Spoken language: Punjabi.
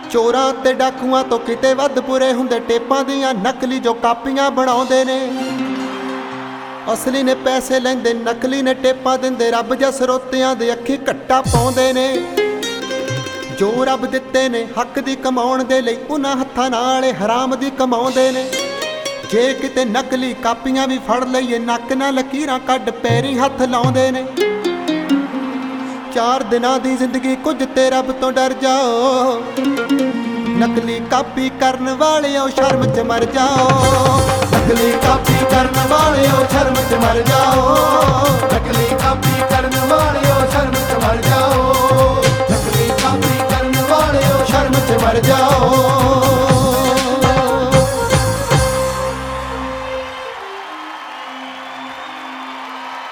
ਚੋਰਾਂ ਤੇ ਡਾਕੂਆਂ ਤੋਂ ਕਿਤੇ ਵੱਧ ਪੂਰੇ ਹੁੰਦੇ ਟੇਪਾਂ ਦੀਆਂ ਨਕਲੀ ਜੋ ਕਾਪੀਆਂ ਬਣਾਉਂਦੇ ਨੇ। ਅਸਲੀ ਨੇ ਪੈਸੇ ਲੈਂਦੇ, ਨਕਲੀ ਨੇ ਟੇਪਾਂ ਦਿੰਦੇ। ਰੱਬ ਜਾਂ ਸਰੋਤਿਆਂ ਦੇ ਅੱਖੀ ਘੱਟਾ ਪਾਉਂਦੇ ਨੇ। ਜੋ ਰੱਬ ਦਿੱਤੇ ਨੇ ਹੱਕ ਦੀ ਕਮਾਉਣ ਦੇ ਲਈ, ਉਹਨਾਂ ਹੱਥਾਂ ਨਾਲ ਹਰਾਮ ਦੀ ਕਮਾਉਂਦੇ ਨੇ। ਜੇ ਕਿਤੇ ਨਕਲੀ ਕਾਪੀਆਂ ਵੀ ਫੜ ਲਈਏ, ਨੱਕ ਨਾਲ ਲਕੀਰਾਂ ਕੱਢ ਪੈਰੀਂ ਹੱਥ ਲਾਉਂਦੇ ਨੇ। 4 ਦਿਨਾਂ ਦੀ ਜ਼ਿੰਦਗੀ ਕੁਝ ਤੇ ਰੱਬ ਤੋਂ ਡਰ ਜਾਓ। ਨਕਲੀ ਕਾਪੀ ਕਰਨ ਵਾਲਿਓ ਸ਼ਰਮ 'ਚ ਮਰ ਜਾਓ। ਨਕਲੀ ਕਾਪੀ ਕਰਨ ਵਾਲਿਓ ਸ਼ਰਮ 'ਚ ਮਰ ਜਾਓ। ਨਕਲੀ ਕਾਪੀ ਕਰਨ